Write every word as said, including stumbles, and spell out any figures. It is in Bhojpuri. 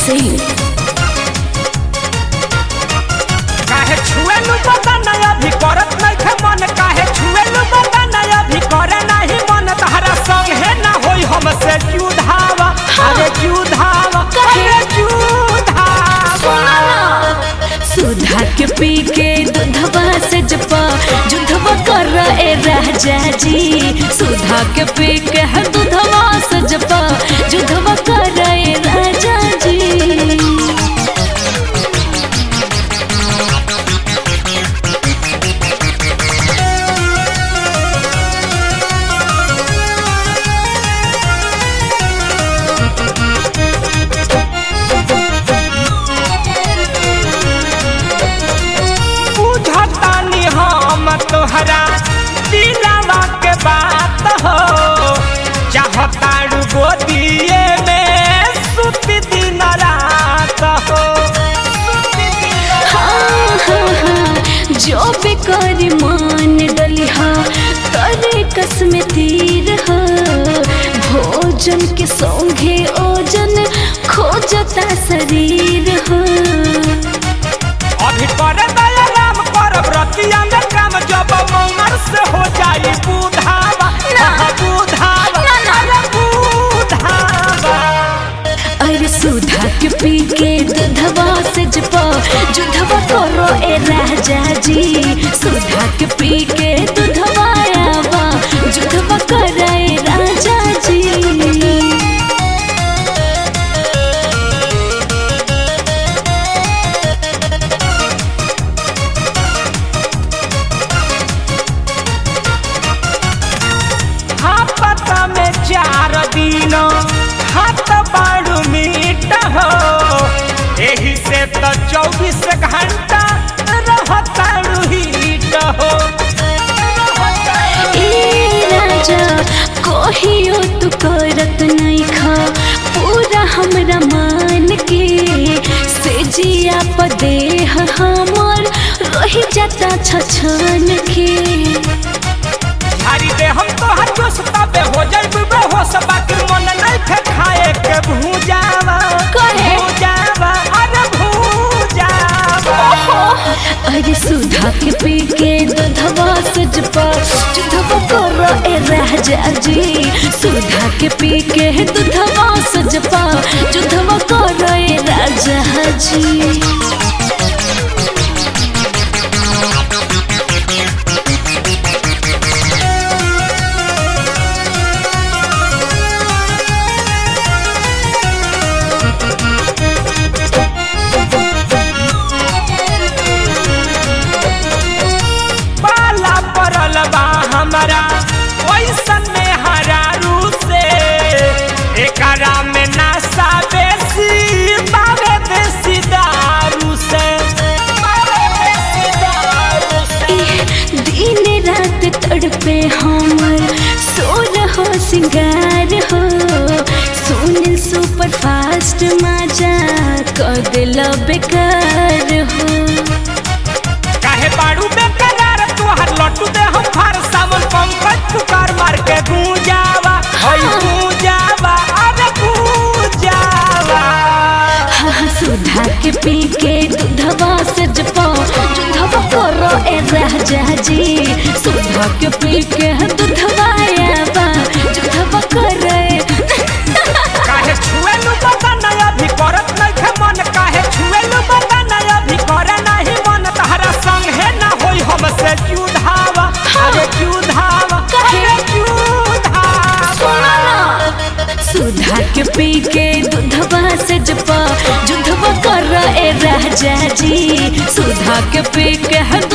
Singh. काहे छुएलु बदन अभी करत नइखे मन काहे छुएलु बदन अभी करे नाही मन तहरा संग है ना होई हमसे जुधावा अरे जुधावा अरे जुधावा सुधा के पी के दूधवा से जपा जुधवा कर ए राजा जी सुधा के पी के दूधवा से जपा जुधवा कर ए राजा जी तोहरा दिलवा के बात हो चाहताड़ू गोदिए में सुत दिन रात हो हाँ हाँ हाँ जो भी करी मान डलिहा करे कसम तीर हो भोजन के संगे ओजन खोजता शरीर हो अभी कर दया राम कर व्रतिया में काम जब मौमर से हो जाई बुधावा बुधावा अरे बुधावा अरे सुधा के पी के दूधवा से जपा जुधवा करो ए राजा जी सुधा के पी के दूधवा आवा जुधवा कर ए राजा जी चार दिन हाथ बाड़ू मीट हो एही से तो चौबीस घंटा रहताड़ू हीट हो ए राजा कहियो तू करत नहीं खा पूरा हमरा मान के से जिया पदेह हमर रही जाता छछन के हरी दे हम तो हर जोश तबे हो जाइबे बेहोश बाकी मन नहीं थे खाए के भूजावा भूजावा अरे भूजावा अरे सुधा के पी के दूधवा से जपा जुधवा करो ए राजा जी सुधा के पी के दूधवा से जपा जुधवा करो ए राजा जी हमारा ओइसन में हरारू से एकरा में नशा बेसी बावे बेसी दारू से दिन रात तड़पे हमर सोर हो सिंगार हो सुन सुपर फास्ट मजा कर दिल बेकार हो काहे बाड़ू बेकरार तोहर लट्टू दे हम फार सावन पंकज पुकार मार के गूंजावा हई गूंजावा अरे गूंजावा हाँ सुधा के पी के दूधवा से जपा जुधवा करो ए राजा जी सुधा के पी के दूधवा आवा जुधवा करो काहे छुएलु बदन अभी करत नइखे मन काहे छुएलु बदन अभी करे नाही मन तहरा संग है ना होई हमसे जुधावा अरे जुधावा अरे जुधावा सुधा के पी के दूधवा से जपा जुधवा कर ए राजा जी सुधा के पी के